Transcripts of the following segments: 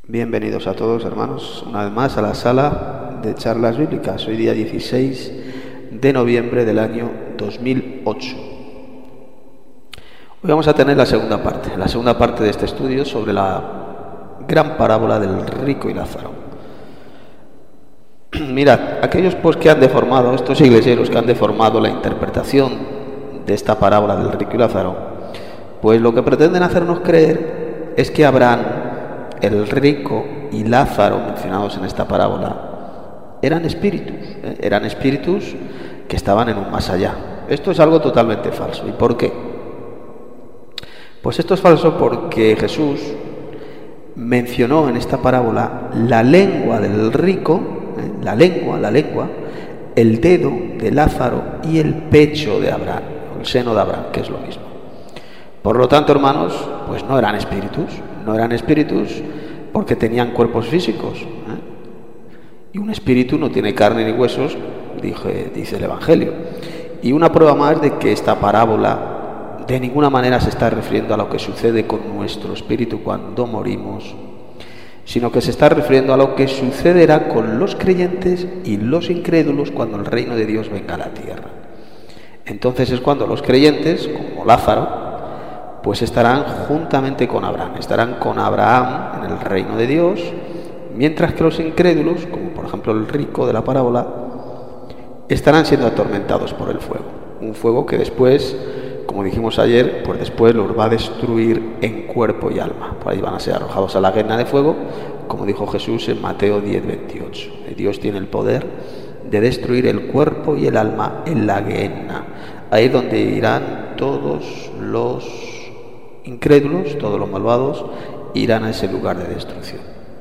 Bienvenidos a todos, hermanos, una vez más a la sala de charlas bíblicas. Hoy día 16 de noviembre del año 2008. Hoy vamos a tener la segunda parte de este estudio sobre la gran parábola del rico y Lázaro. Mirad, aquellos que han deformado, estos iglesieros que han deformado la interpretación de esta parábola del rico y Lázaro, pues lo que pretenden hacernos creer es que Abraham, el rico y Lázaro, mencionados en esta parábola, eran espíritus que estaban en un más allá. Esto es algo totalmente falso. ¿Y por qué? Pues esto es falso porque Jesús mencionó en esta parábola la lengua del rico, la lengua, el dedo de Lázaro y el pecho de Abraham, el seno de Abraham, que es lo mismo. Por lo tanto, hermanos, pues no eran espíritus porque tenían cuerpos físicos, y un espíritu no tiene carne ni huesos, dice el Evangelio. Y una prueba más de que esta parábola de ninguna manera se está refiriendo a lo que sucede con nuestro espíritu cuando morimos, sino que se está refiriendo a lo que sucederá con los creyentes y los incrédulos cuando el reino de Dios venga a la tierra. Entonces es cuando los creyentes, como Lázaro, pues estarán juntamente con Abraham, estarán con Abraham en el reino de Dios, mientras que los incrédulos, como por ejemplo el rico de la parábola, estarán siendo atormentados por el fuego. Un fuego que después, como dijimos ayer, pues después los va a destruir en cuerpo y alma. Por ahí van a ser arrojados a la guerra de fuego, como dijo Jesús en Mateo 10:28. Dios tiene el poder de destruir el cuerpo y el alma en la guerra. Ahí es donde irán todos los incrédulos, todos los malvados, irán a ese lugar de destrucción.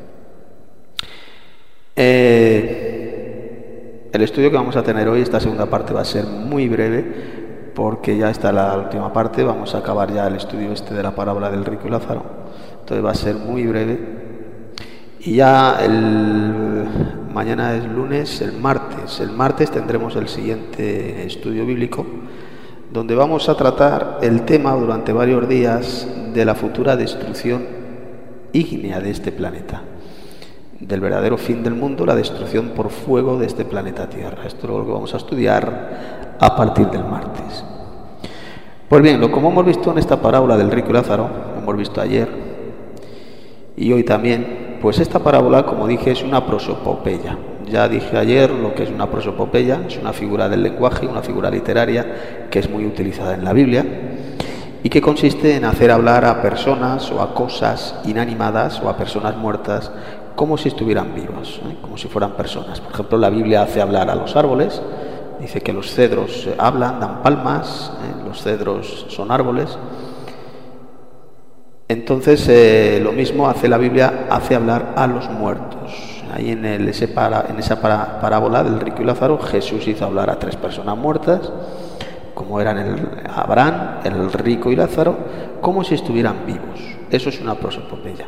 El estudio que vamos a tener hoy, esta segunda parte, va a ser muy breve, porque ya está la última parte. Vamos a acabar ya el estudio de la parábola del rico y Lázaro. Entonces va a ser muy breve. Y ya mañana es lunes, el martes tendremos el siguiente estudio bíblico, donde vamos a tratar el tema durante varios días de la futura destrucción ígnea de este planeta, del verdadero fin del mundo, la destrucción por fuego de este planeta Tierra. Esto es lo que vamos a estudiar a partir del martes. Pues bien, como hemos visto en esta parábola del rico y Lázaro, hemos visto ayer y hoy también, pues esta parábola, como dije, es una prosopopeya. Ya dije ayer lo que es una prosopopeya, es una figura del lenguaje, una figura literaria que es muy utilizada en la Biblia y que consiste en hacer hablar a personas o a cosas inanimadas o a personas muertas como si estuvieran vivos, como si fueran personas. Por ejemplo, la Biblia hace hablar a los árboles, dice que los cedros hablan, dan palmas, los cedros son árboles. Entonces lo mismo hace la Biblia, hace hablar a los muertos. Ahí en esa parábola del rico y Lázaro, Jesús hizo hablar a 3 personas muertas, como eran Abraham, el rico y Lázaro, como si estuvieran vivos. Eso es una prosopopeya.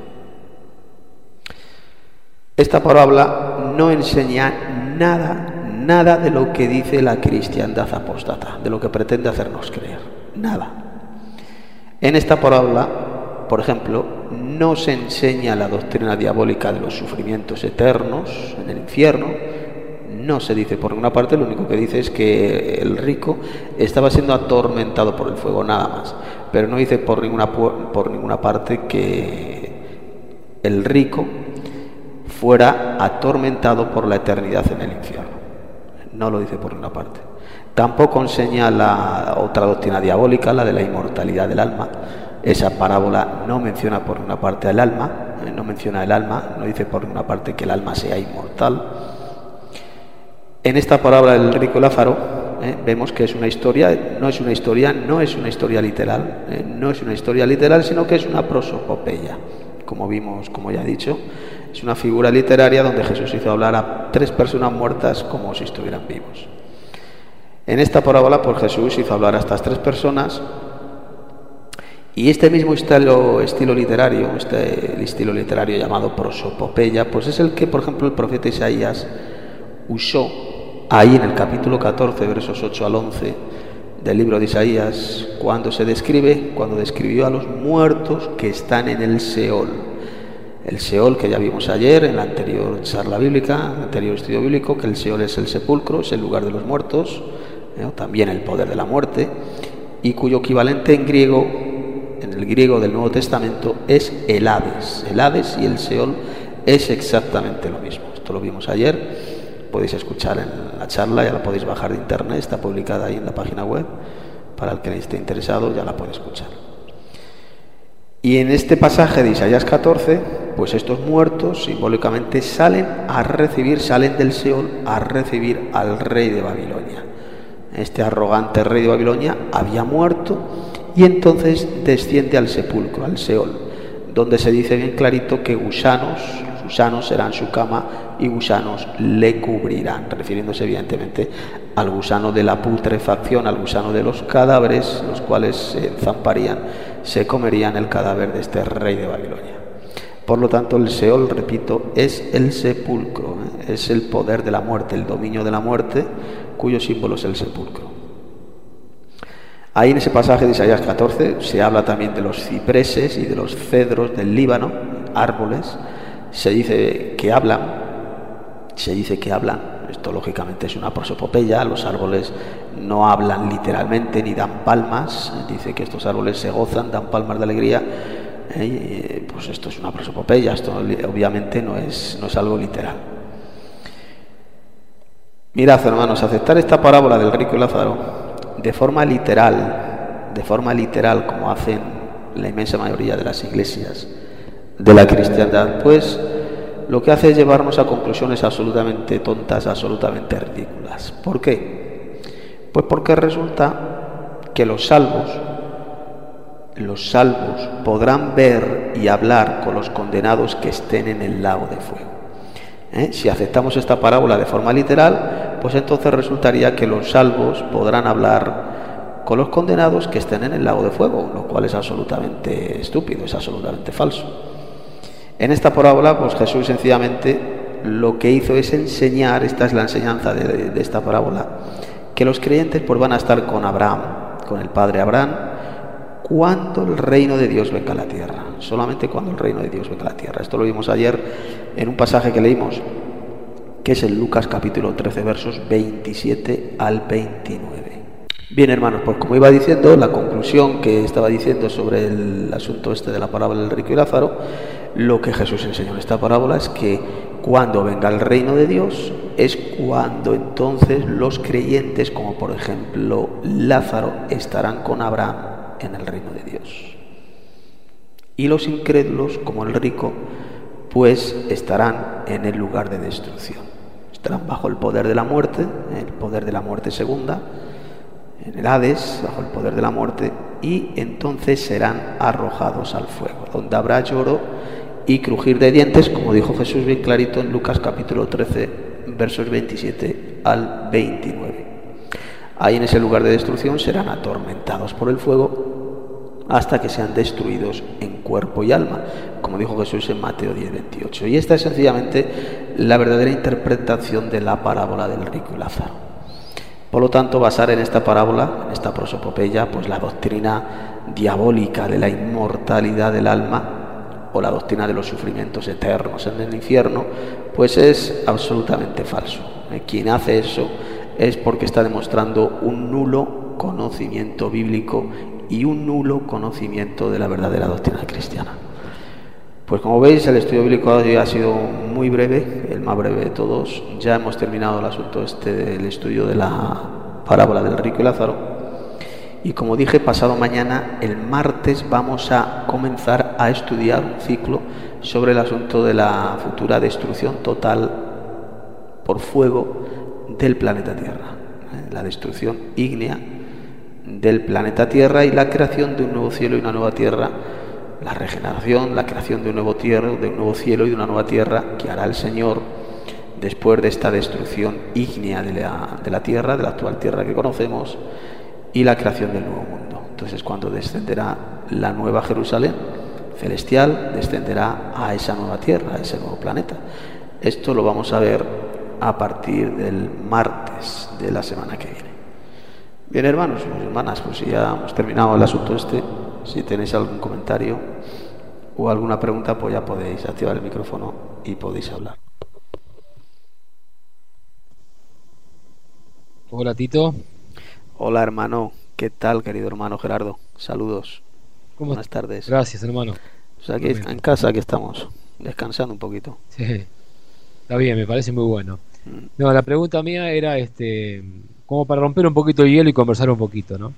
Esta parábola no enseña nada de lo que dice la cristiandad apóstata, de lo que pretende hacernos creer. Nada. En esta parábola, por ejemplo, no se enseña la doctrina diabólica de los sufrimientos eternos en el infierno. No se dice por ninguna parte, lo único que dice es que el rico estaba siendo atormentado por el fuego, nada más. Pero no dice por ninguna parte que el rico fuera atormentado por la eternidad en el infierno. No lo dice por ninguna parte. Tampoco enseña la otra doctrina diabólica, la de la inmortalidad del alma. Esa parábola no menciona por una parte el alma, no dice por una parte que el alma sea inmortal. En esta parábola del rico y Lázaro vemos que es una historia, no es una historia literal, sino que es una prosopopeya. Como vimos, como ya he dicho, es una figura literaria donde Jesús hizo hablar a 3 personas muertas como si estuvieran vivos. En esta parábola, pues Jesús hizo hablar a estas 3 personas. Y este mismo estilo literario, el estilo literario llamado prosopopeya, pues es el que, por ejemplo, el profeta Isaías usó ahí en el capítulo 14, versos 8 al 11 del libro de Isaías, cuando describió a los muertos que están en el Seol. El Seol, que ya vimos ayer en la anterior charla bíblica, en el anterior estudio bíblico, que el Seol es el sepulcro, es el lugar de los muertos, o también el poder de la muerte, y cuyo equivalente en griego, en el griego del Nuevo Testamento, es el Hades. El Hades y el Seol es exactamente lo mismo. Esto lo vimos ayer, podéis escuchar en la charla, ya la podéis bajar de internet, está publicada ahí en la página web, para el que esté interesado ya la puede escuchar. Y en este pasaje de Isaías 14, pues estos muertos simbólicamente salen del Seol a recibir al rey de Babilonia. Este arrogante rey de Babilonia había muerto y entonces desciende al sepulcro, al Seol, donde se dice bien clarito que gusanos serán su cama y gusanos le cubrirán, refiriéndose evidentemente al gusano de la putrefacción, al gusano de los cadáveres, los cuales se zamparían, se comerían el cadáver de este rey de Babilonia. Por lo tanto, el Seol, repito, es el sepulcro, es el poder de la muerte, el dominio de la muerte, cuyo símbolo es el sepulcro. Ahí en ese pasaje de Isaías 14 se habla también de los cipreses y de los cedros del Líbano, árboles. Se dice que hablan. Esto lógicamente es una prosopopeya. Los árboles no hablan literalmente ni dan palmas. Dice que estos árboles se gozan, dan palmas de alegría. Pues esto es una prosopopeya. Esto obviamente no es algo literal. Mirad, hermanos, aceptar esta parábola del rico y Lázaro de forma literal, como hacen la inmensa mayoría de las iglesias de la cristiandad, pues lo que hace es llevarnos a conclusiones absolutamente tontas, absolutamente ridículas. ¿Por qué? Pues porque resulta que los salvos podrán ver y hablar con los condenados que estén en el lago de fuego. Si aceptamos esta parábola de forma literal, pues entonces resultaría que los salvos podrán hablar con los condenados que estén en el lago de fuego, lo cual es absolutamente estúpido, es absolutamente falso. En esta parábola, pues Jesús sencillamente lo que hizo es enseñar, esta es la enseñanza de esta parábola, que los creyentes pues van a estar con Abraham, con el padre Abraham, cuando el reino de Dios venga a la tierra, solamente cuando el reino de Dios venga a la tierra. Esto lo vimos ayer en un pasaje que leímos, que es en Lucas capítulo 13, versos 27 al 29. Bien, hermanos, pues como iba diciendo, la conclusión que estaba diciendo sobre el asunto este de la parábola del rico y Lázaro, lo que Jesús enseñó en esta parábola es que cuando venga el reino de Dios es cuando entonces los creyentes, como por ejemplo Lázaro, estarán con Abraham en el reino de Dios. Y los incrédulos, como el rico, pues estarán en el lugar de destrucción. Estarán bajo el poder de la muerte segunda, en el Hades, bajo el poder de la muerte, y entonces serán arrojados al fuego, donde habrá lloro y crujir de dientes, como dijo Jesús bien clarito en Lucas capítulo 13, versos 27 al 29. Ahí en ese lugar de destrucción serán atormentados por el fuego hasta que sean destruidos en cuerpo y alma, como dijo Jesús en Mateo 10:28. Y esta es sencillamente la verdadera interpretación de la parábola del rico y Lázaro. Por lo tanto, basar en esta parábola, en esta prosopopeya, pues la doctrina diabólica de la inmortalidad del alma o la doctrina de los sufrimientos eternos en el infierno, pues es absolutamente falso. Quien hace eso es porque está demostrando un nulo conocimiento bíblico y un nulo conocimiento de la verdadera doctrina cristiana. Pues como veis, el estudio bíblico hoy ha sido muy breve, el más breve de todos. Ya hemos terminado el asunto del estudio de la parábola del rico y Lázaro. Y como dije, pasado mañana, el martes, vamos a comenzar a estudiar un ciclo sobre el asunto de la futura destrucción total por fuego del planeta Tierra, la destrucción ígnea del planeta Tierra y la creación de un nuevo cielo y una nueva tierra, la regeneración, la creación de un nuevo cielo y de una nueva tierra que hará el Señor después de esta destrucción ígnea de la tierra, de la actual tierra que conocemos, y la creación del nuevo mundo. Entonces, cuando descenderá la nueva Jerusalén celestial, descenderá a esa nueva tierra, a ese nuevo planeta. Esto lo vamos a ver a partir del martes de la semana que viene. Bien, hermanos y hermanas, pues ya hemos terminado el asunto este. Si tenéis algún comentario, o alguna pregunta, pues ya podéis activar el micrófono y podéis hablar. Hola, Tito. Hola, hermano. ¿Qué tal, querido hermano Gerardo? Saludos. Buenas tardes. Gracias, hermano. O sea, aquí en casa, aquí estamos, descansando un poquito. Sí, está bien, me parece muy bueno. No, la pregunta mía era como para romper un poquito el hielo y conversar un poquito, ¿no?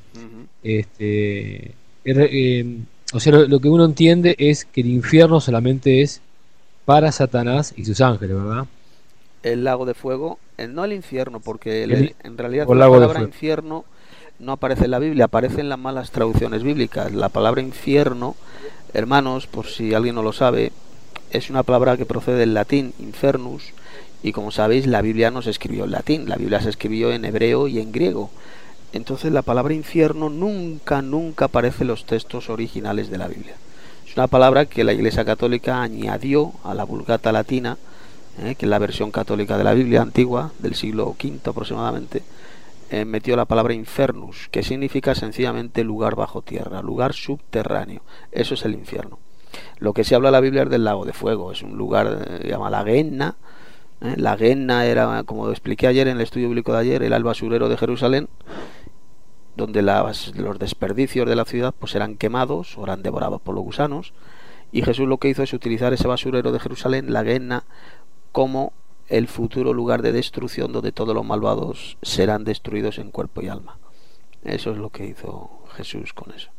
O sea, lo que uno entiende es que el infierno solamente es para Satanás y sus ángeles, ¿verdad? El lago de fuego, no el infierno, porque en realidad O la lago de palabra fuego. infierno no aparece en la Biblia, aparece en las malas traducciones bíblicas. La palabra infierno, hermanos, por si alguien no lo sabe, es una palabra que procede del latín infernus, y como sabéis, la Biblia no se escribió en latín, la Biblia se escribió en hebreo y en griego. Entonces la palabra infierno nunca aparece en los textos originales de la Biblia. Es una palabra que la Iglesia Católica añadió a la Vulgata Latina, que es la versión católica de la Biblia antigua, del siglo V aproximadamente. Metió la palabra infernus, que significa sencillamente lugar bajo tierra, lugar subterráneo. Eso es el infierno. Lo que se habla en la Biblia es del lago de fuego, es un lugar, se llama la Gehenna. La Gehenna era, como expliqué ayer en el estudio bíblico de ayer, era el basurero de Jerusalén, donde los desperdicios de la ciudad pues eran quemados o eran devorados por los gusanos, y Jesús lo que hizo es utilizar ese basurero de Jerusalén, la Gehenna, como el futuro lugar de destrucción donde todos los malvados serán destruidos en cuerpo y alma. Eso es lo que hizo Jesús con eso.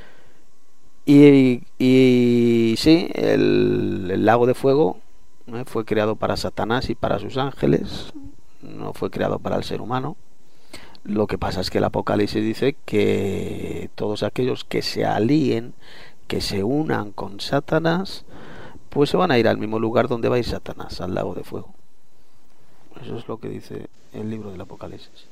Y sí, el lago de fuego fue creado para Satanás y para sus ángeles, no fue creado para el ser humano. Lo que pasa es que el Apocalipsis dice que todos aquellos que se alíen, que se unan con Satanás, pues se van a ir al mismo lugar donde va a ir Satanás, al lago de fuego. Eso es lo que dice el libro del Apocalipsis.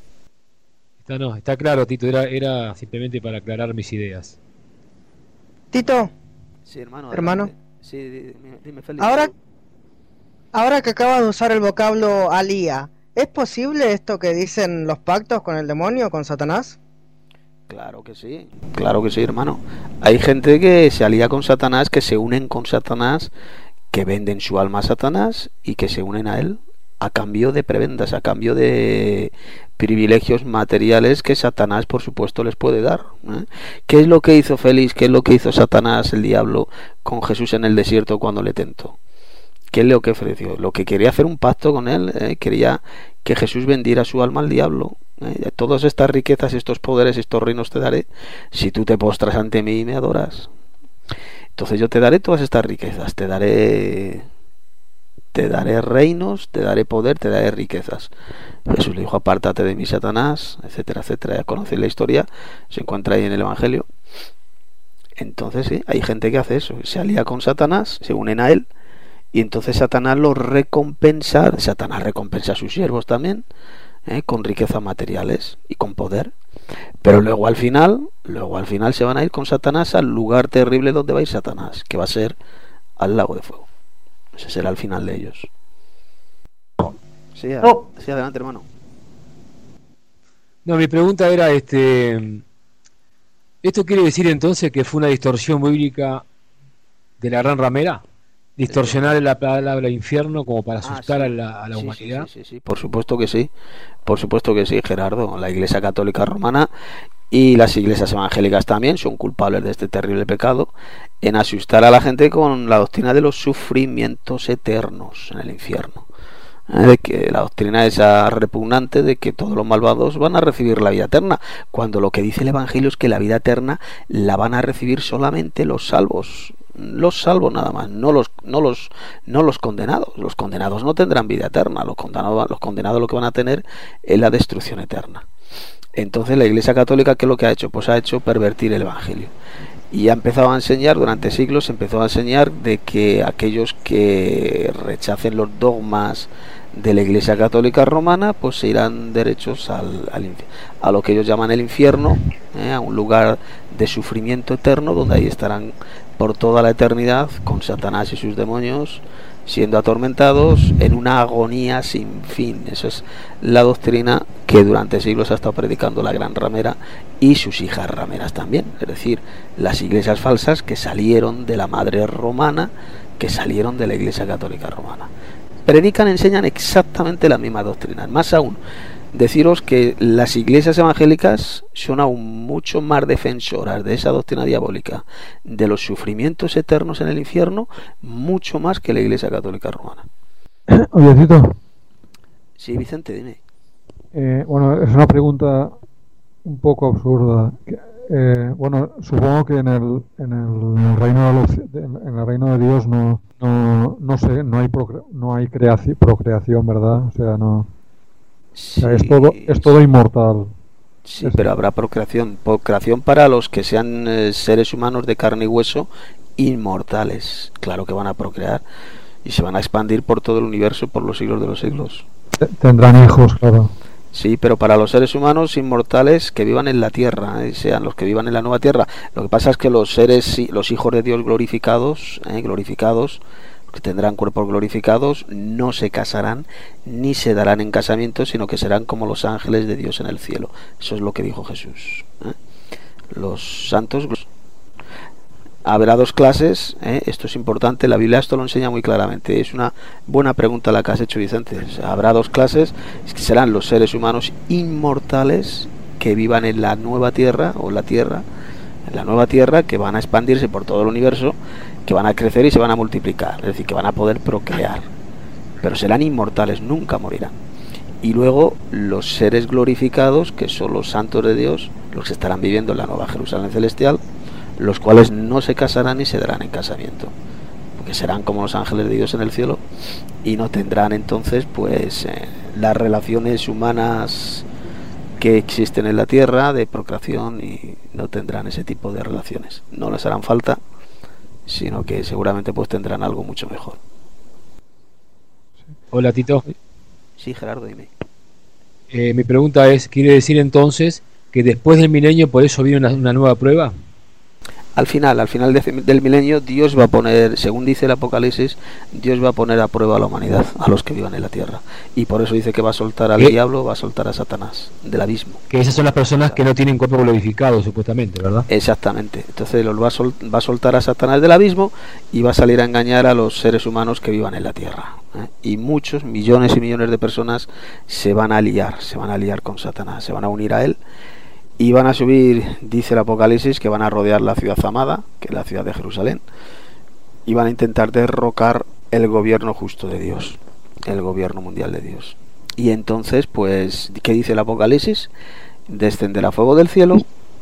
Está claro, Tito, era simplemente para aclarar mis ideas. Tito, Sí, hermano. hermano, Sí, dime, Félix. ahora que acabas de usar el vocablo alía, ¿es posible esto que dicen los pactos con el demonio, con Satanás? Claro que sí, hermano. Hay gente que se alía con Satanás, que se unen con Satanás, que venden su alma a Satanás y que se unen a él a cambio de prebendas, a cambio de privilegios materiales que Satanás, por supuesto, les puede dar. ¿Qué es lo que hizo Félix? ¿Qué es lo que hizo Satanás, el diablo, con Jesús en el desierto cuando le tentó? ¿Qué es lo que ofreció? Lo que quería hacer un pacto con él, quería que Jesús vendiera su alma al diablo. Todas estas riquezas, estos poderes, estos reinos te daré si tú te postras ante mí y me adoras. Entonces yo te daré todas estas riquezas, te daré reinos, te daré poder, te daré riquezas. Jesús le dijo: apártate de mí, Satanás, etcétera, etcétera. Ya conocéis la historia, se encuentra ahí en el Evangelio. Entonces sí, hay gente que hace eso, se alía con Satanás, se unen a él, y entonces Satanás los recompensa. Satanás recompensa a sus siervos también, con riquezas materiales y con poder. Pero luego al final se van a ir con Satanás al lugar terrible donde va a ir Satanás, que va a ser al lago de fuego. Ese será el final de ellos. Sí, sí, adelante, hermano. No, mi pregunta era, ¿esto quiere decir entonces que fue una distorsión bíblica de la Gran Ramera? ¿Distorsionar la palabra infierno como para asustar a la humanidad? Sí, por supuesto que sí, Gerardo. La Iglesia Católica Romana y las iglesias evangélicas también son culpables de este terrible pecado, en asustar a la gente con la doctrina de los sufrimientos eternos en el infierno. De que la doctrina esa repugnante de que todos los malvados van a recibir la vida eterna, cuando lo que dice el Evangelio es que la vida eterna la van a recibir solamente los salvos nada más, no los condenados. Los condenados no tendrán vida eterna, los condenados lo que van a tener es la destrucción eterna. Entonces la Iglesia Católica, ¿qué es lo que ha hecho? Pues ha hecho pervertir el Evangelio. Y ha empezado a enseñar, durante siglos empezó a enseñar de que aquellos que rechacen los dogmas de la Iglesia Católica Romana, pues se irán derechos a lo que ellos llaman el infierno, a un lugar de sufrimiento eterno, donde ahí estarán por toda la eternidad con Satanás y sus demonios, siendo atormentados en una agonía sin fin. Esa es la doctrina que durante siglos ha estado predicando la gran ramera y sus hijas rameras también, es decir, las iglesias falsas que salieron de la madre romana, que salieron de la Iglesia Católica Romana. Predican, enseñan exactamente la misma doctrina. Más aún, deciros que las iglesias evangélicas son aún mucho más defensoras de esa doctrina diabólica, de los sufrimientos eternos en el infierno, mucho más que la Iglesia Católica Romana. Oye, Tito. Sí, Vicente, dime. Bueno, es una pregunta un poco absurda. Bueno, supongo que en el reino de Dios no sé, no hay procreación, ¿verdad? O sea, no. Sí, O sea, es todo inmortal. Sí, pero habrá procreación para los que sean seres humanos de carne y hueso inmortales. Claro que van a procrear y se van a expandir por todo el universo por los siglos de los siglos. Tendrán hijos, claro. Sí, pero para los seres humanos inmortales que vivan en la tierra, sean los que vivan en la nueva tierra. Lo que pasa es que los hijos de Dios glorificados, que tendrán cuerpos glorificados, no se casarán ni se darán en casamiento, sino que serán como los ángeles de Dios en el cielo. Eso es lo que dijo Jesús. Los santos. Habrá dos clases, esto es importante, la Biblia esto lo enseña muy claramente. Es una buena pregunta la que has hecho, Vicente. O sea, habrá dos clases, que serán los seres humanos inmortales que vivan en la nueva tierra, o la tierra, en la nueva tierra, que van a expandirse por todo el universo, que van a crecer y se van a multiplicar, es decir, que van a poder procrear, pero serán inmortales, nunca morirán. Y luego los seres glorificados, que son los santos de Dios, los que estarán viviendo en la nueva Jerusalén celestial, los cuales no se casarán ni se darán en casamiento, porque serán como los ángeles de Dios en el cielo y no tendrán entonces pues las relaciones humanas que existen en la tierra de procreación, y no tendrán ese tipo de relaciones, no les harán falta, sino que seguramente pues tendrán algo mucho mejor. Hola, Tito. Sí, Gerardo, dime. Mi pregunta es, ¿quiere decir entonces que después del milenio por eso viene una nueva prueba? Al final del milenio, Dios va a poner, según dice el Apocalipsis, Dios va a poner a prueba a la humanidad, a los que vivan en la tierra. Y por eso dice que va a soltar al diablo, va a soltar a Satanás del abismo. Que esas son las personas que no tienen cuerpo glorificado, supuestamente, ¿verdad? Exactamente. Entonces va a soltar a Satanás del abismo y va a salir a engañar a los seres humanos que vivan en la tierra. Y muchos, millones y millones de personas se van a liar con Satanás, se van a unir a él. Y van a subir, dice el Apocalipsis, que van a rodear la ciudad amada, que es la ciudad de Jerusalén, y van a intentar derrocar el gobierno justo de Dios, el gobierno mundial de Dios. Y entonces, pues, ¿qué dice el Apocalipsis? Descenderá fuego del cielo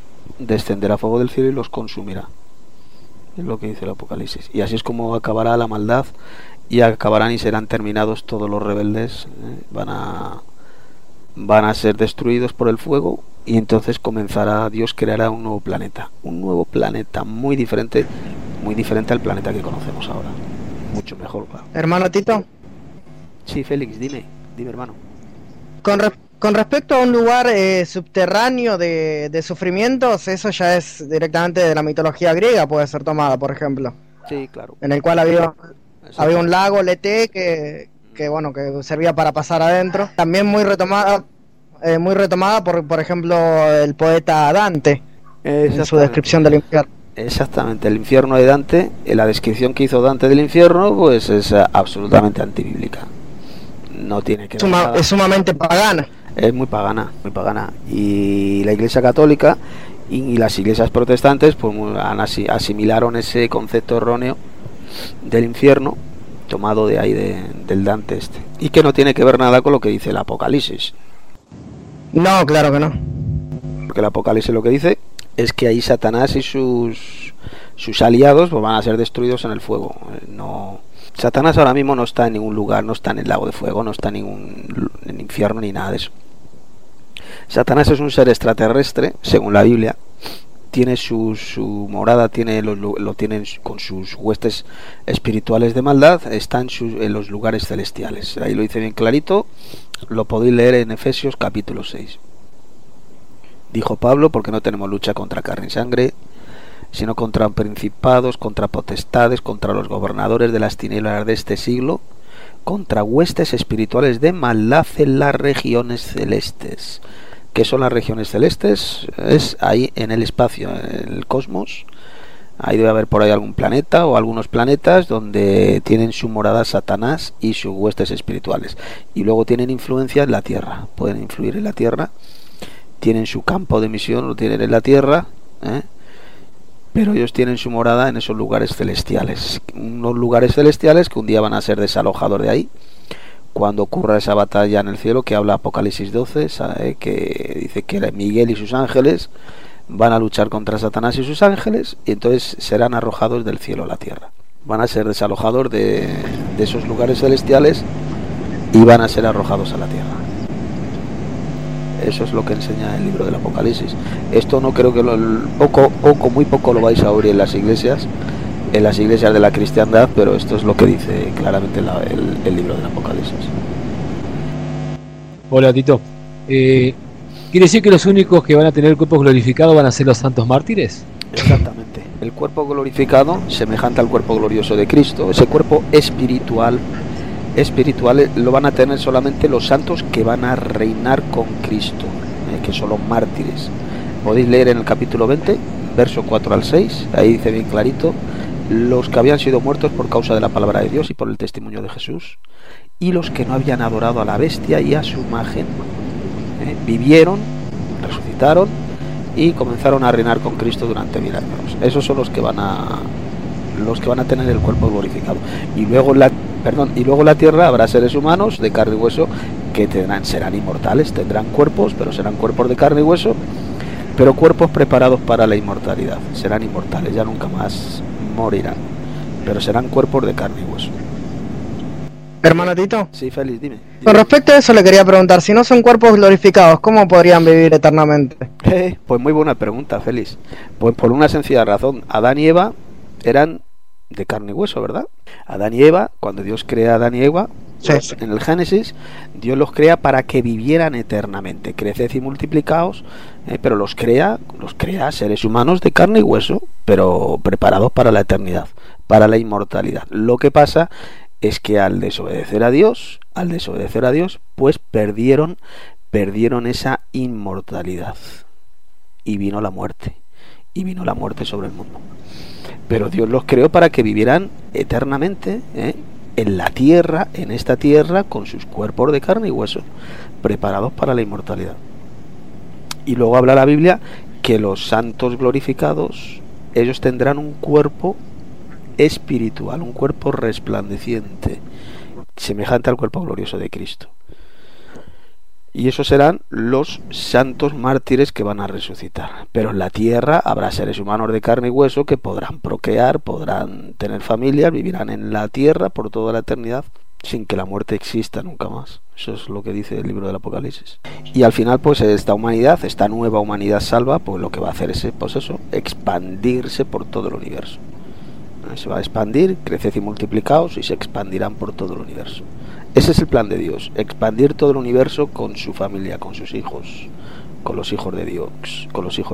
y los consumirá. Es lo que dice el Apocalipsis. Y así es como acabará la maldad, y acabarán y serán terminados todos los rebeldes. Van a ser destruidos por el fuego. Y entonces Dios creará un nuevo planeta muy diferente al planeta que conocemos ahora, mucho mejor, claro. Hermano Tito. Sí, Félix, dime hermano. Con respecto a un lugar subterráneo de sufrimientos, eso ya es directamente de la mitología griega, puede ser tomada, por ejemplo. Sí, claro. En el cual había un lago Lethe que servía para pasar adentro. También muy retomada por ejemplo, el poeta Dante en su descripción del infierno. Exactamente, el infierno de Dante, la descripción que hizo Dante del infierno, pues es absolutamente antibíblica. No tiene que ver nada. Es sumamente pagana. Es muy pagana. Y la Iglesia Católica y las iglesias protestantes pues asimilaron ese concepto erróneo del infierno, tomado de ahí del Dante y que no tiene que ver nada con lo que dice el Apocalipsis. No, claro que no. Porque el Apocalipsis lo que dice es que ahí Satanás y sus aliados pues van a ser destruidos en el fuego. Satanás ahora mismo no está en ningún lugar, no está en el lago de fuego, no está en el infierno ni nada de eso. Satanás es un ser extraterrestre, según la Biblia. Tiene su morada, lo tienen con sus huestes espirituales de maldad, está en los lugares celestiales. Ahí lo dice bien clarito, lo podéis leer en Efesios capítulo 6. Dijo Pablo, porque no tenemos lucha contra carne y sangre, sino contra principados, contra potestades, contra los gobernadores de las tinieblas de este siglo, contra huestes espirituales de maldad en las regiones celestes. ¿Qué son las regiones celestes? Es ahí en el espacio, en el cosmos. Ahí debe haber por ahí algún planeta o algunos planetas donde tienen su morada Satanás y sus huestes espirituales. Y luego tienen influencia en la Tierra. Pueden influir en la Tierra. Tienen su campo de misión, lo tienen en la Tierra, pero ellos tienen su morada en esos lugares celestiales. Unos lugares celestiales que un día van a ser desalojados de ahí. Cuando ocurra esa batalla en el cielo que habla Apocalipsis 12, que dice que Miguel y sus ángeles van a luchar contra Satanás y sus ángeles, y entonces serán arrojados del cielo a la tierra. Van a ser desalojados de esos lugares celestiales y van a ser arrojados a la tierra. Eso es lo que enseña el libro del Apocalipsis. Esto no creo que muy poco lo vais a oír en las iglesias de la cristiandad, pero esto es lo que dice claramente el libro del Apocalipsis. Hola, Tito. ¿Quiere decir que los únicos que van a tener el cuerpo glorificado van a ser los santos mártires? Exactamente. El cuerpo glorificado, semejante al cuerpo glorioso de Cristo, ese cuerpo espiritual lo van a tener solamente los santos que van a reinar con Cristo, que son los mártires. Podéis leer en el capítulo 20, verso 4 al 6, ahí dice bien clarito: los que habían sido muertos por causa de la palabra de Dios y por el testimonio de Jesús, y los que no habían adorado a la bestia y a su imagen, vivieron, resucitaron y comenzaron a reinar con Cristo durante 1000 años. Esos son los que van a tener el cuerpo glorificado. Y luego en la tierra habrá seres humanos de carne y hueso que serán inmortales, tendrán cuerpos, pero serán cuerpos de carne y hueso, pero cuerpos preparados para la inmortalidad. Serán inmortales, ya nunca más morirán, pero serán cuerpos de carne y hueso. Hermano Tito. Sí, Félix, dime. Con respecto a eso le quería preguntar, si no son cuerpos glorificados, ¿cómo podrían vivir eternamente? Pues muy buena pregunta, Félix. Pues por una sencilla razón: Adán y Eva eran de carne y hueso, ¿verdad? Adán y Eva, cuando Dios crea a Adán y Eva, sí, en el Génesis, Dios los crea para que vivieran eternamente. Creced y multiplicaos, pero los crea seres humanos de carne y hueso, pero preparados para la eternidad, para la inmortalidad. Lo que pasa es que al desobedecer a Dios, pues perdieron esa inmortalidad, y vino la muerte sobre el mundo. Pero Dios los creó para que vivieran eternamente, en la tierra, en esta tierra, con sus cuerpos de carne y hueso, preparados para la inmortalidad. Y luego habla la Biblia que los santos glorificados, ellos tendrán un cuerpo espiritual, un cuerpo resplandeciente, semejante al cuerpo glorioso de Cristo. Y esos serán los santos mártires que van a resucitar. Pero en la tierra habrá seres humanos de carne y hueso que podrán procrear, podrán tener familias, vivirán en la tierra por toda la eternidad, sin que la muerte exista nunca más. Eso es lo que dice el libro del Apocalipsis. Y al final, pues esta nueva humanidad salva, pues lo que va a hacer es, pues eso, expandirse por todo el universo. Se va a expandir, creced y multiplicaos, y se expandirán por todo el universo. Ese es el plan de Dios: expandir todo el universo con su familia, con sus hijos, con los hijos de Dios,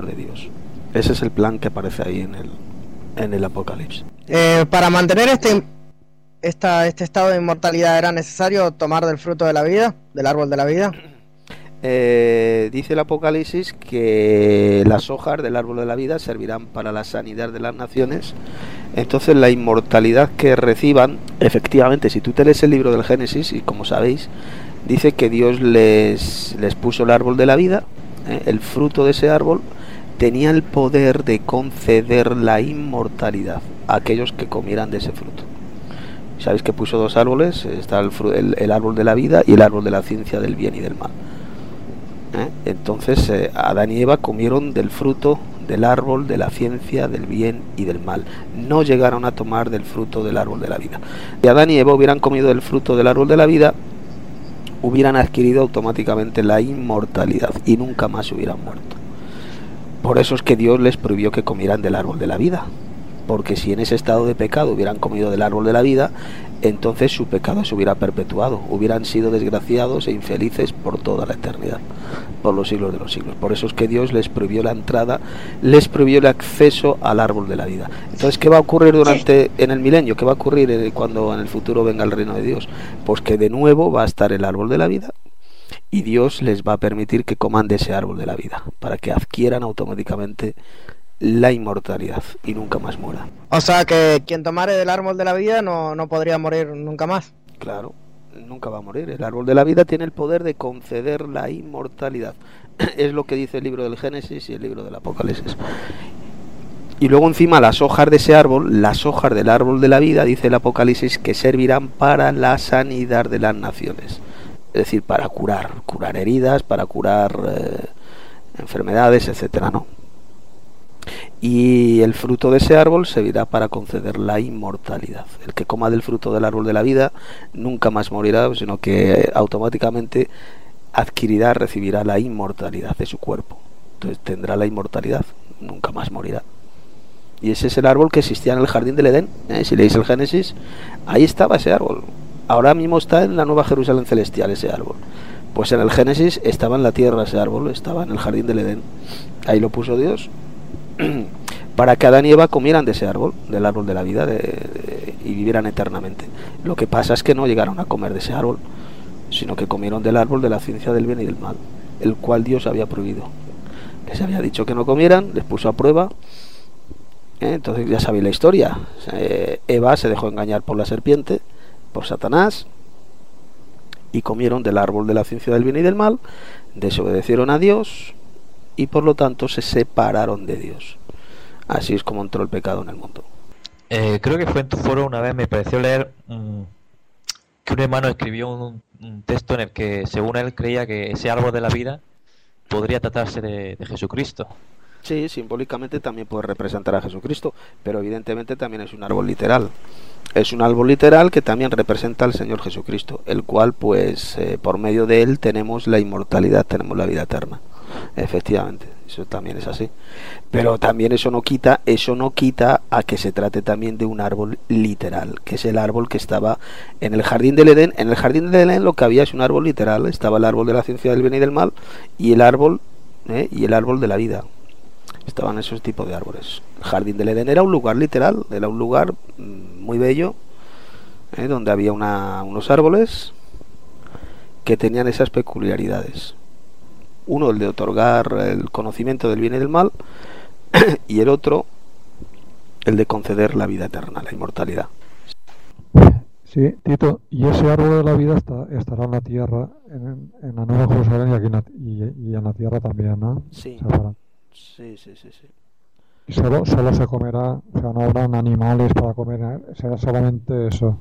Ese es el plan que aparece ahí en el Apocalipsis. Para mantener este estado de inmortalidad, ¿era necesario tomar del fruto de la vida, del árbol de la vida? Dice el Apocalipsis que las hojas del árbol de la vida servirán para la sanidad de las naciones. Entonces la inmortalidad que reciban, efectivamente, si tú te lees el libro del Génesis, y como sabéis, dice que Dios les puso el árbol de la vida, el fruto de ese árbol tenía el poder de conceder la inmortalidad a aquellos que comieran de ese fruto. Sabéis que puso dos árboles: está el árbol de la vida y el árbol de la ciencia del bien y del mal. Entonces Adán y Eva comieron del fruto del árbol de la ciencia del bien y del mal. No llegaron a tomar del fruto del árbol de la vida. Si Adán y Eva hubieran comido del fruto del árbol de la vida, hubieran adquirido automáticamente la inmortalidad y nunca más hubieran muerto. Por eso es que Dios les prohibió que comieran del árbol de la vida, porque si en ese estado de pecado hubieran comido del árbol de la vida, entonces su pecado se hubiera perpetuado, hubieran sido desgraciados e infelices por toda la eternidad, por los siglos de los siglos. Por eso es que Dios les prohibió la entrada, les prohibió el acceso al árbol de la vida. Entonces, ¿qué va a ocurrir en el milenio? ¿Qué va a ocurrir cuando en el futuro venga el reino de Dios? Pues que de nuevo va a estar el árbol de la vida y Dios les va a permitir que coman de ese árbol de la vida, para que adquieran automáticamente la inmortalidad y nunca más muera. O sea que quien tomare del árbol de la vida no podría morir nunca más. Claro, nunca va a morir. El árbol de la vida tiene el poder de conceder la inmortalidad. Es lo que dice el libro del Génesis y el libro del Apocalipsis. Y luego encima las hojas de ese árbol, las hojas del árbol de la vida, dice el Apocalipsis, que servirán para la sanidad de las naciones. Es decir, para curar heridas, para curar enfermedades, etcétera, ¿no? Y el fruto de ese árbol servirá para conceder la inmortalidad. El que coma del fruto del árbol de la vida nunca más morirá, sino que automáticamente recibirá la inmortalidad de su cuerpo. Entonces tendrá la inmortalidad, nunca más morirá. Y ese es el árbol que existía en el jardín del Edén. Si leéis el Génesis, ahí estaba ese árbol. Ahora mismo está en la Nueva Jerusalén celestial ese árbol. Pues en el Génesis estaba en la tierra ese árbol, estaba en el jardín del Edén. Ahí lo puso Dios para que Adán y Eva comieran de ese árbol, del árbol de la vida, y vivieran eternamente. Lo que pasa es que no llegaron a comer de ese árbol, sino que comieron del árbol de la ciencia del bien y del mal, el cual Dios había prohibido. Les había dicho que no comieran, les puso a prueba. Entonces ya sabéis la historia. Eva se dejó engañar por la serpiente, por Satanás, y comieron del árbol de la ciencia del bien y del mal, desobedecieron a Dios y por lo tanto se separaron de Dios. Así es como entró el pecado en el mundo. Creo que fue en tu foro una vez, me pareció leer que un hermano escribió un texto en el que según él creía que ese árbol de la vida podría tratarse de Jesucristo. Sí, simbólicamente también puede representar a Jesucristo, pero evidentemente también es un árbol literal. Es un árbol literal que también representa al Señor Jesucristo, el cual pues por medio de él tenemos la inmortalidad, tenemos la vida eterna. Efectivamente, eso también es así. Pero también eso no quita a que se trate también de un árbol literal, que es el árbol que estaba en el jardín del Edén. En el jardín del Edén lo que había es un árbol literal, estaba el árbol de la ciencia del bien y del mal y el árbol de la vida. Estaban esos tipos de árboles. El jardín del Edén era un lugar literal, era un lugar muy bello, donde había unos árboles que tenían esas peculiaridades. Uno, el de otorgar el conocimiento del bien y del mal, y el otro, el de conceder la vida eterna, la inmortalidad. Sí, Tito, y ese árbol de la vida estará en la tierra, en la Nueva Jerusalén y en la tierra también, ¿no? Sí. Sí. Y solo se comerá, o sea, no habrán animales para comer, será solamente eso.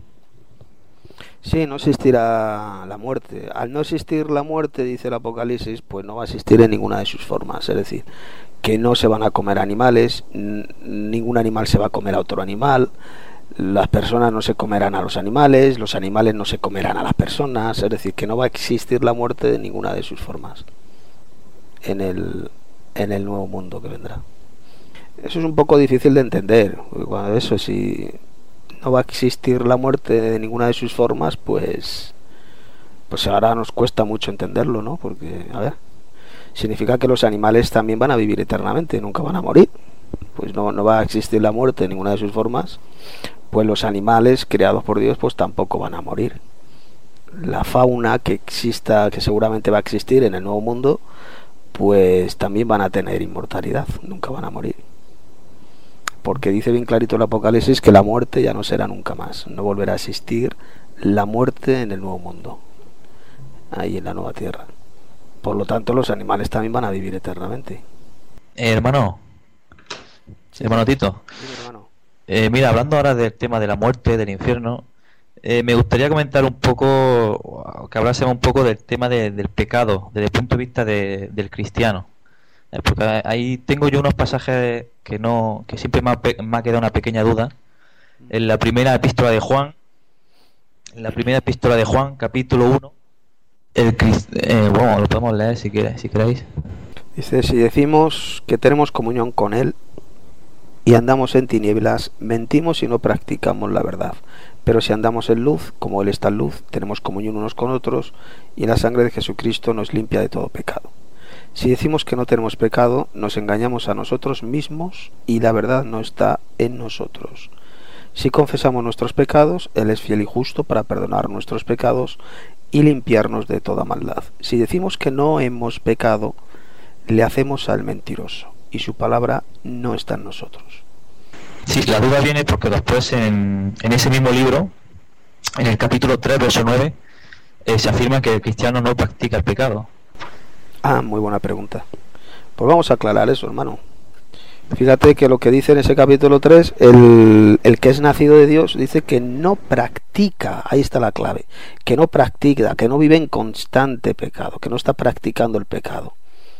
Sí, no existirá la muerte. Al no existir la muerte, dice el Apocalipsis, pues no va a existir en ninguna de sus formas. Es decir, que no se van a comer animales, ningún animal se va a comer a otro animal, las personas no se comerán a los animales no se comerán a las personas. Es decir, que no va a existir la muerte de ninguna de sus formas en el nuevo mundo que vendrá. Eso es un poco difícil de entender, porque cuando si no va a existir la muerte de ninguna de sus formas, pues ahora nos cuesta mucho entenderlo, ¿no? Porque, a ver, significa que los animales también van a vivir eternamente, nunca van a morir. Pues no va a existir la muerte de ninguna de sus formas, pues los animales creados por Dios pues tampoco van a morir. La fauna que exista, que seguramente va a existir en el nuevo mundo, pues también van a tener inmortalidad, nunca van a morir. Porque dice bien clarito el Apocalipsis que la muerte ya no será nunca más, no volverá a existir la muerte en el nuevo mundo, ahí en la nueva tierra. Por lo tanto, los animales también van a vivir eternamente. Hermano Tito, sí, hermano. Mira, hablando ahora del tema de la muerte, del infierno, me gustaría comentar un poco, que hablásemos un poco del tema del pecado, desde el punto de vista del cristiano. Porque ahí tengo yo unos pasajes que siempre me ha quedado una pequeña duda. En la primera epístola de Juan, capítulo 1, bueno, lo podemos leer si queréis. Dice, si decimos que tenemos comunión con Él y andamos en tinieblas, mentimos y no practicamos la verdad. Pero si andamos en luz, como Él está en luz, tenemos comunión unos con otros, y la sangre de Jesucristo nos limpia de todo pecado. Si decimos que no tenemos pecado, nos engañamos a nosotros mismos, y la verdad no está en nosotros. Si confesamos nuestros pecados, Él es fiel y justo para perdonar nuestros pecados y limpiarnos de toda maldad. Si decimos que no hemos pecado, le hacemos al mentiroso, y su palabra no está en nosotros. Sí, la duda viene porque después en ese mismo libro, en el capítulo 3, verso 9, se afirma que el cristiano no practica el pecado. Ah, muy buena pregunta. Pues vamos a aclarar eso, hermano. Fíjate que lo que dice en ese capítulo 3, el que es nacido de Dios, dice que no practica, ahí está la clave, que no practica, que no vive en constante pecado, que no está practicando el pecado.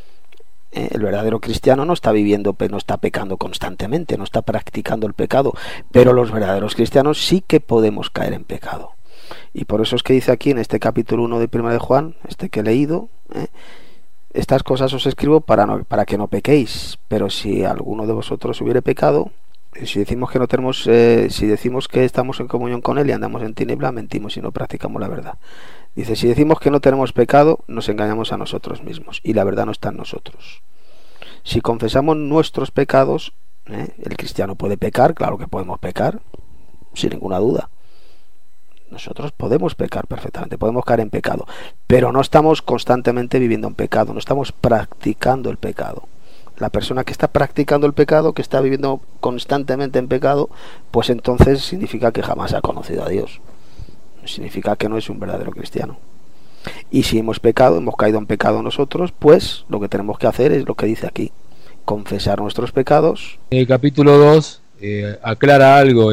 El verdadero cristiano no está viviendo, no está pecando constantemente, no está practicando el pecado, pero los verdaderos cristianos sí que podemos caer en pecado. Y por eso es que dice aquí en este capítulo 1 de 1 de Juan, este que he leído, estas cosas os escribo para que no pequéis, pero si alguno de vosotros hubiere pecado, si decimos que no tenemos, si decimos que estamos en comunión con Él y andamos en tiniebla, mentimos y no practicamos la verdad. Dice, si decimos que no tenemos pecado, nos engañamos a nosotros mismos, y la verdad no está en nosotros. Si confesamos nuestros pecados, el cristiano puede pecar, claro que podemos pecar, sin ninguna duda. Nosotros podemos pecar perfectamente, podemos caer en pecado, pero no estamos constantemente viviendo en pecado, no estamos practicando el pecado. La persona que está practicando el pecado, que está viviendo constantemente en pecado, pues entonces significa que jamás ha conocido a Dios. Significa que no es un verdadero cristiano. Y si hemos pecado, hemos caído en pecado nosotros, pues lo que tenemos que hacer es lo que dice aquí: confesar nuestros pecados. En el capítulo 2 aclara algo,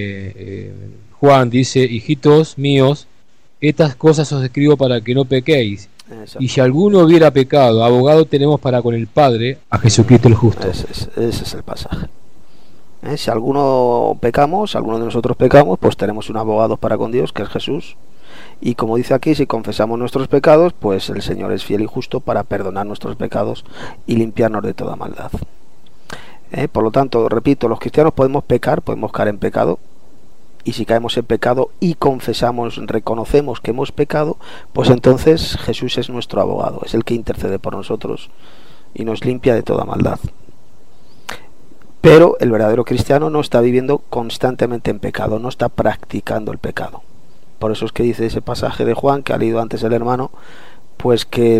Juan dice, hijitos míos, estas cosas os escribo para que no pequéis. Exacto. Y si alguno hubiera pecado, abogado tenemos para con el Padre, a Jesucristo el justo. Ese es el pasaje. Si alguno de nosotros pecamos, pues tenemos un abogado para con Dios, que es Jesús. Y como dice aquí, si confesamos nuestros pecados, pues el Señor es fiel y justo para perdonar nuestros pecados y limpiarnos de toda maldad. Por lo tanto, repito, los cristianos podemos pecar, podemos caer en pecado, y si caemos en pecado y confesamos, reconocemos que hemos pecado, pues entonces Jesús es nuestro abogado, es el que intercede por nosotros y nos limpia de toda maldad. Pero el verdadero cristiano no está viviendo constantemente en pecado, no está practicando el pecado. Por eso es que dice ese pasaje de Juan que ha leído antes el hermano, pues que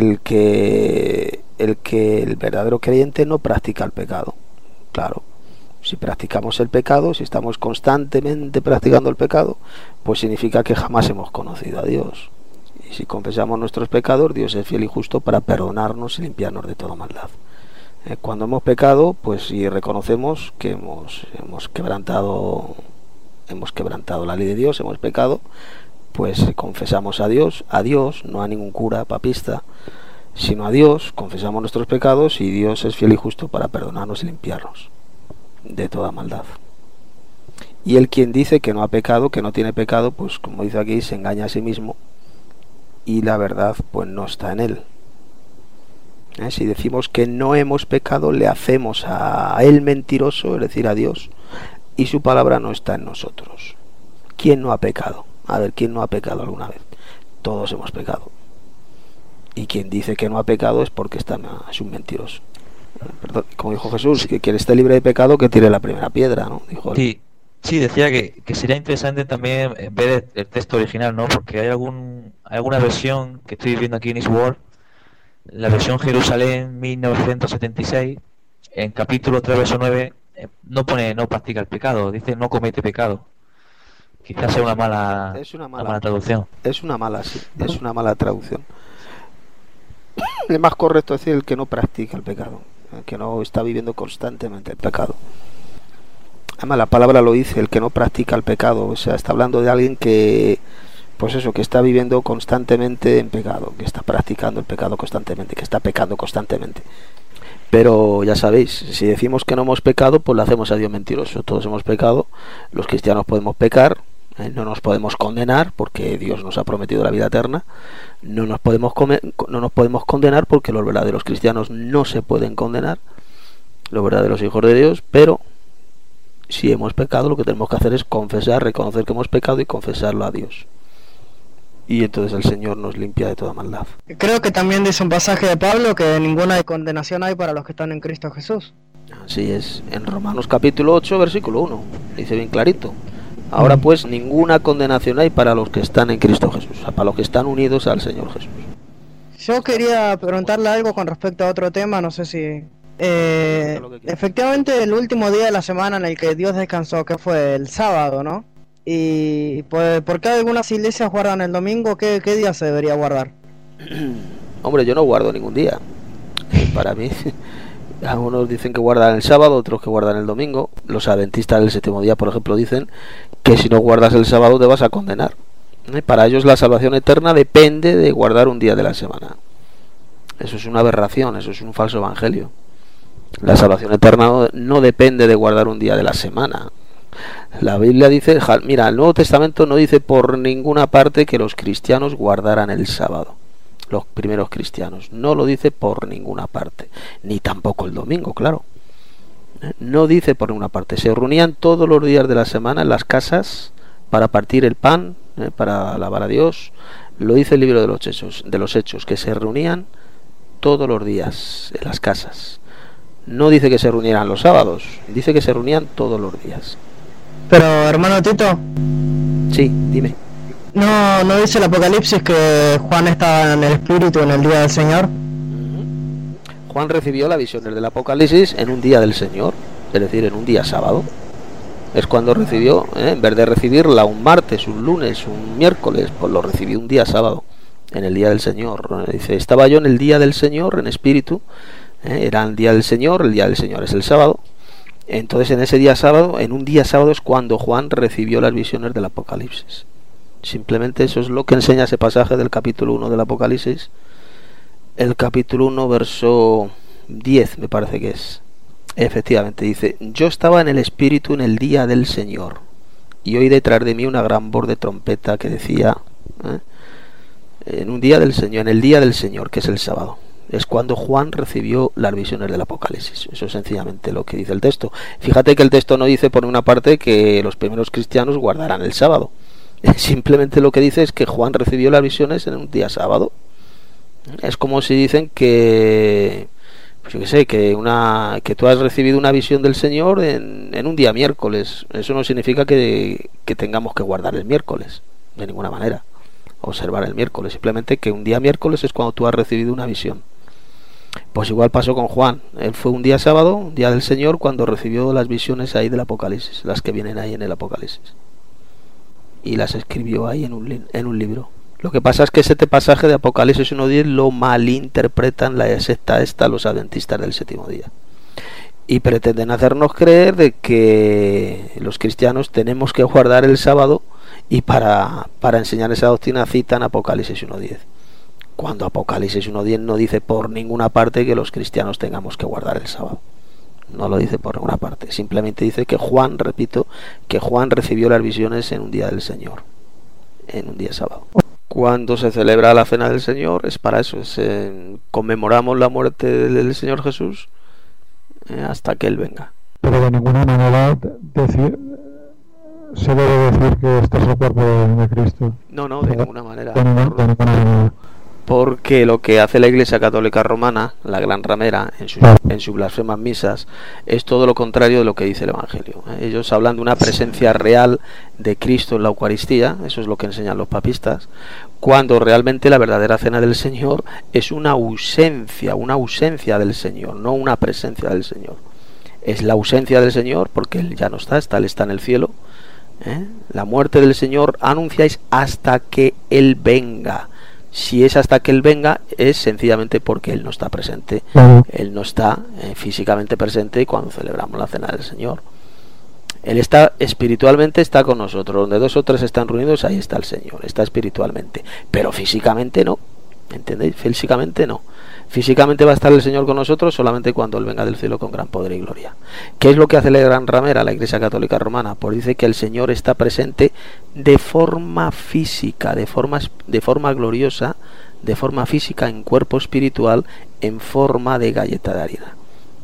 el verdadero creyente no practica el pecado. Claro, si practicamos el pecado, si estamos constantemente practicando el pecado, pues significa que jamás hemos conocido a Dios. Y si confesamos nuestros pecados, Dios es fiel y justo para perdonarnos y limpiarnos de toda maldad. Cuando hemos pecado, pues si reconocemos que hemos quebrantado la ley de Dios, hemos pecado, pues confesamos a Dios, no a ningún cura papista, sino a Dios, confesamos nuestros pecados y Dios es fiel y justo para perdonarnos y limpiarnos de toda maldad. Y el quien dice que no ha pecado, que no tiene pecado, pues como dice aquí, se engaña a sí mismo y la verdad pues no está en él. Si decimos que no hemos pecado, le hacemos a él mentiroso, es decir, a Dios, y su palabra no está en nosotros. ¿Quién no ha pecado? A ver, ¿quién no ha pecado alguna vez? Todos hemos pecado. Y quien dice que no ha pecado es porque es un mentiroso. Perdón, como dijo Jesús, que quien esté libre de pecado que tire la primera piedra, ¿no? Dijo él. Sí, decía que sería interesante también ver el texto original, ¿no? Porque hay alguna versión que estoy viendo aquí en Eastworld, la versión Jerusalén 1976, en capítulo 3, verso 9, no pone no practica el pecado, dice no comete pecado. Quizás sea una mala traducción. Es una mala traducción. Es más correcto decir el que no practica el pecado, el que no está viviendo constantemente el pecado. Además la palabra lo dice, el que no practica el pecado, o sea, está hablando de alguien que, pues eso, que está viviendo constantemente en pecado, que está practicando el pecado constantemente, que está pecando constantemente. Pero ya sabéis, si decimos que no hemos pecado, pues le hacemos a Dios mentiroso. Todos hemos pecado, los cristianos podemos pecar, no nos podemos condenar porque Dios nos ha prometido la vida eterna, no nos podemos condenar porque los verdaderos cristianos no se pueden condenar, los verdaderos hijos de Dios, pero Si hemos pecado, lo que tenemos que hacer es confesar, reconocer que hemos pecado y confesarlo a Dios. Y entonces el Señor nos limpia de toda maldad. Creo que también dice un pasaje de Pablo que ninguna condenación hay para los que están en Cristo Jesús. Así es, en Romanos capítulo 8, versículo 1, dice bien clarito. Ahora pues ninguna condenación hay para los que están en Cristo Jesús, o sea, para los que están unidos al Señor Jesús. Yo quería preguntarle algo con respecto a otro tema, no sé si... efectivamente el último día de la semana en el que Dios descansó, que fue el sábado, ¿no? Y pues, ¿por qué algunas iglesias guardan el domingo? ¿Qué día se debería guardar? Hombre, yo no guardo ningún día. Para mí, algunos dicen que guardan el sábado, otros que guardan el domingo. Los adventistas del séptimo día, por ejemplo, dicen que si no guardas el sábado te vas a condenar. Para ellos la salvación eterna depende de guardar un día de la semana. Eso es una aberración, eso es un falso evangelio. La salvación eterna no depende de guardar un día de la semana. La Biblia dice, mira, el Nuevo Testamento no dice por ninguna parte que los cristianos guardaran el sábado. Los primeros cristianos. No lo dice por ninguna parte. Ni tampoco el domingo, claro. No dice por ninguna parte. Se reunían todos los días de la semana en las casas para partir el pan, para alabar a Dios. Lo dice el libro de los Hechos, que se reunían todos los días en las casas. No dice que se reunieran los sábados, dice que se reunían todos los días. Pero, hermano Tito. Sí, dime. ¿No dice el Apocalipsis que Juan estaba en el Espíritu en el día del Señor? Juan recibió la visión del Apocalipsis en un día del Señor, es decir, en un día sábado. Es cuando recibió, en vez de recibirla un martes, un lunes, un miércoles, pues lo recibió un día sábado, en el día del Señor. Dice, estaba yo en el día del Señor, en espíritu, era el día del Señor es el sábado. Entonces en ese día sábado, en un día sábado es cuando Juan recibió las visiones del Apocalipsis. Simplemente eso es lo que enseña ese pasaje del capítulo 1 del Apocalipsis. El capítulo 1, verso 10 me parece que es. Efectivamente dice, yo estaba en el Espíritu en el día del Señor y oí detrás de mí una gran voz de trompeta que decía, en un día del Señor, en el día del Señor, que es el sábado. Es cuando Juan recibió las visiones del Apocalipsis. Eso es sencillamente lo que dice el texto. Fíjate que el texto no dice por una parte que los primeros cristianos guardarán el sábado. Simplemente lo que dice es que Juan recibió las visiones en un día sábado. Es como si dicen que, pues yo qué sé, que tú has recibido una visión del Señor en un día miércoles. Eso no significa que tengamos que guardar el miércoles, de ninguna manera. Observar el miércoles, simplemente que un día miércoles es cuando tú has recibido una visión. Pues igual pasó con Juan. Él fue un día sábado, un día del Señor, cuando recibió las visiones ahí del Apocalipsis, las que vienen ahí en el Apocalipsis, y las escribió ahí en un libro. Lo que pasa es que ese pasaje de Apocalipsis 1:10 lo malinterpretan la secta esta, los adventistas del séptimo día, y pretenden hacernos creer de que los cristianos tenemos que guardar el sábado, y para enseñar esa doctrina citan Apocalipsis 1:10, cuando Apocalipsis 1:10 no dice por ninguna parte que los cristianos tengamos que guardar el sábado. No lo dice por ninguna parte. Simplemente dice que Juan, repito, que Juan recibió las visiones en un día del Señor, en un día sábado. Cuando se celebra la cena del Señor es para eso, conmemoramos la muerte del Señor Jesús hasta que Él venga. Pero de ninguna manera se debe decir que este es el cuerpo de Cristo. No, de ninguna manera. De ninguna manera. Porque lo que hace la Iglesia Católica Romana, la Gran Ramera, en sus blasfemas misas, es todo lo contrario de lo que dice el Evangelio. Ellos hablan de una presencia real de Cristo en la Eucaristía, eso es lo que enseñan los papistas, cuando realmente la verdadera cena del Señor es una ausencia del Señor, no una presencia del Señor. Es la ausencia del Señor porque Él ya no está, Él está en el cielo. La muerte del Señor anunciáis hasta que Él venga. Si es hasta que Él venga, es sencillamente porque Él no está presente. Él no está físicamente presente cuando celebramos la cena del Señor. Él está espiritualmente, está con nosotros. Donde 2 o 3 están reunidos, ahí está el Señor. Está espiritualmente, pero físicamente no. ¿Entendéis? Físicamente no. Físicamente va a estar el Señor con nosotros solamente cuando Él venga del cielo con gran poder y gloria. ¿Qué es lo que hace la Gran Ramera, la Iglesia Católica Romana? Pues dice que el Señor está presente de forma física, de forma gloriosa, de forma física en cuerpo espiritual, en forma de galleta de harina.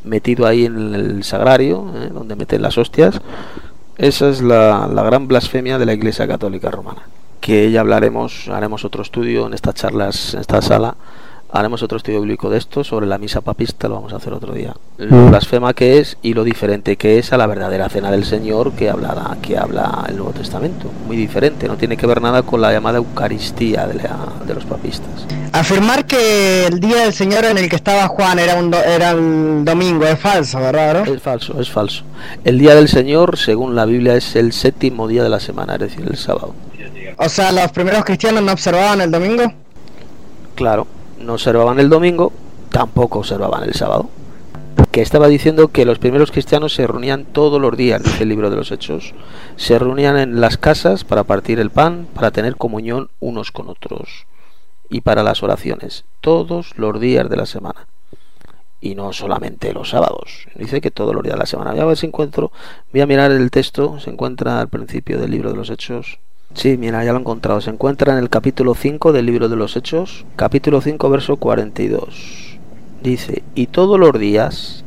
metido ahí en el sagrario, donde meten las hostias. Esa es la gran blasfemia de la Iglesia Católica Romana, que ya haremos otro estudio en estas charlas, en esta sala, haremos otro estudio bíblico de esto, sobre la misa papista, lo vamos a hacer otro día. Lo blasfema que es y lo diferente que es a la verdadera cena del Señor que habla el Nuevo Testamento. Muy diferente, no tiene que ver nada con la llamada Eucaristía de los papistas. Afirmar que el día del Señor en el que estaba Juan era el domingo es falso, ¿verdad? Es falso. El día del Señor, según la Biblia, es el 7º día de la semana, es decir, el sábado. O sea, ¿los primeros cristianos no observaban el domingo? Claro, no observaban el domingo, tampoco observaban el sábado. Que estaba diciendo que los primeros cristianos se reunían todos los días, dice el libro de los Hechos. Se reunían en las casas para partir el pan, para tener comunión unos con otros y para las oraciones, todos los días de la semana. Y no solamente los sábados, dice que todos los días de la semana. Voy a ver si encuentro, voy a mirar el texto, se encuentra al principio del libro de los Hechos. Sí, mira, ya lo he encontrado. Se encuentra en el capítulo 5 del libro de los Hechos, capítulo 5, verso 42. Dice, y todos los días,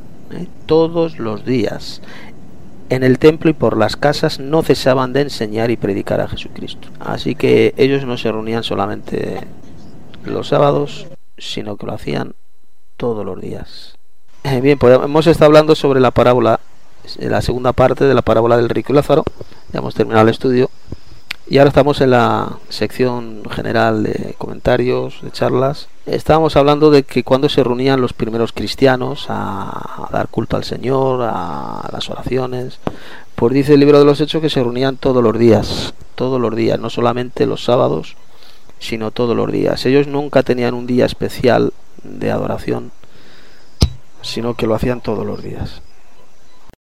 en el templo y por las casas no cesaban de enseñar y predicar a Jesucristo. Así que ellos no se reunían solamente los sábados, sino que lo hacían todos los días. Bien, pues hemos estado hablando sobre la parábola, la segunda parte de la parábola del rico y Lázaro. Ya hemos terminado el estudio. Y ahora estamos en la sección general de comentarios, de charlas. Estábamos hablando de que cuando se reunían los primeros cristianos a dar culto al Señor, a las oraciones, pues dice el libro de los Hechos que se reunían todos los días, no solamente los sábados, sino todos los días. Ellos nunca tenían un día especial de adoración, sino que lo hacían todos los días.